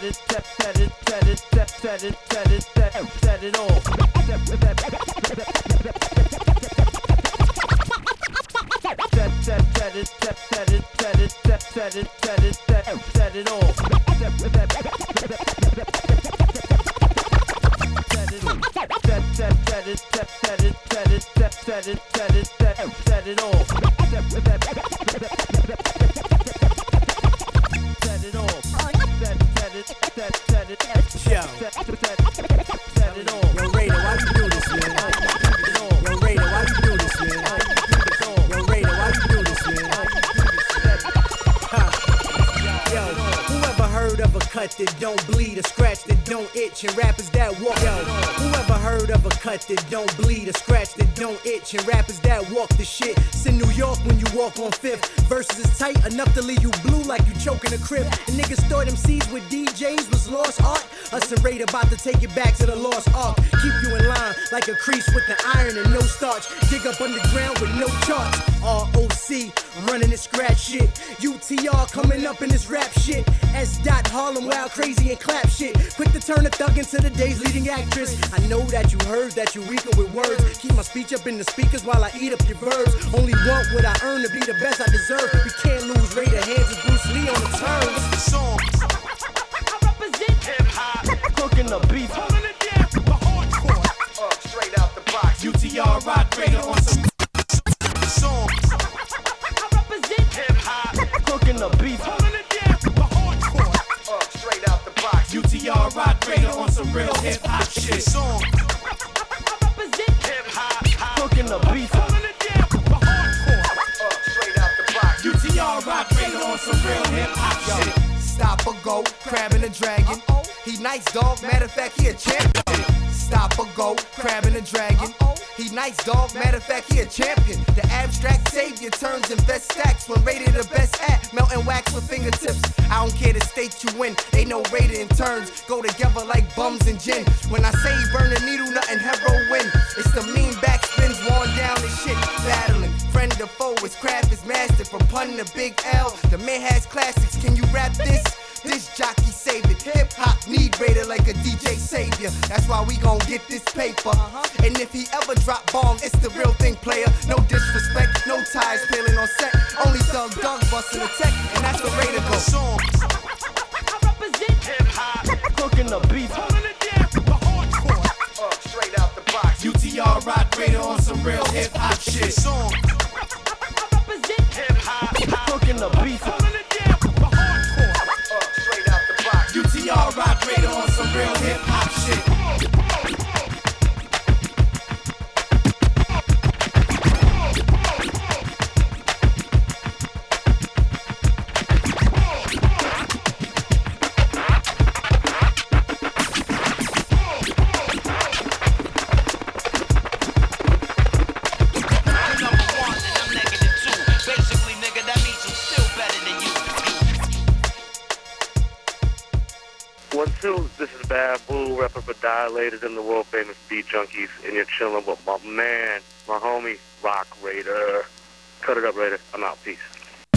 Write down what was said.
That don't bleed, a scratch that don't itch, and rappers that walk. Yo, whoever heard of a cut that don't bleed, a scratch that don't itch, and rappers that walk the shit? It's in New York when you walk on Fifth. Verses is tight enough to leave you blue like you choking a crib. And niggas thought MCs with DJs was lost art. Us and Raid about to take it back to the lost ark. Keep you in line like a crease with the iron and no starch. Dig up underground with no charts. ROC running this scratch shit. UTR coming up in this rap shit. S. Harlem wild crazy and clap shit. Quick to turn a thug into the day's leading actress. I know that you heard that you weaker with words. Keep my speech up in the speakers while I eat up your verbs. Only want what I earn to be the best I deserve. We can't lose Raider hands with Bruce Lee on the turn. What's the song? I represent hip-hop. Cooking the beef. Holding it down. The hardcore. Straight out the box. UTR rock Raider on some song. I represent hip-hop. Cooking the beef. Holding it down. The hardcore. Straight out the box. UTR rock Raider on some real hip-hop shit. Song. I represent hip-hop. Cooking the beef. Holding it down. The hardcore. Straight out the box. UTR rock Raider on some real hip-hop shit. Stop or go, crabbing a dragon. He nice dog, matter of fact, he a champion. Stop or go, crabbing a dragon. He nice dog, matter of fact, he a champion. The abstract savior turns in best stacks when rated the best at melting wax with fingertips. I don't care the state you win, they know rated in turns go together like bums and gin. When I say burn the needle, nothing heroin. It's the mean backspins worn down and shit. Battling, friend or foe, his craft is mastered. From punting a big L, the man has classics. Can you rap this? This jockey save it. Hip hop need Raider like a DJ savior. That's why we gon' get this paper. And if he ever drop bomb, it's the real thing, player. No disrespect, no ties peeling on set. Only Thug busting the tech, and that's where Raider go. Song. I represent hip-hop. Cooking the beef. Holding it down. The hardcore. Straight out the box. UTR rock Raider on some real hip-hop shit. Song. I represent hip-hop. Cooking the beef. Holding it down. The hardcore. Straight out the box. UTR rock Raider on some real hip-hop shit. This is Bad Blue, rapper for Dilators and the world famous Beat Junkies, and you're chilling with my man, my homie, Rock Raider. Cut it up, Raider. I'm out. Peace.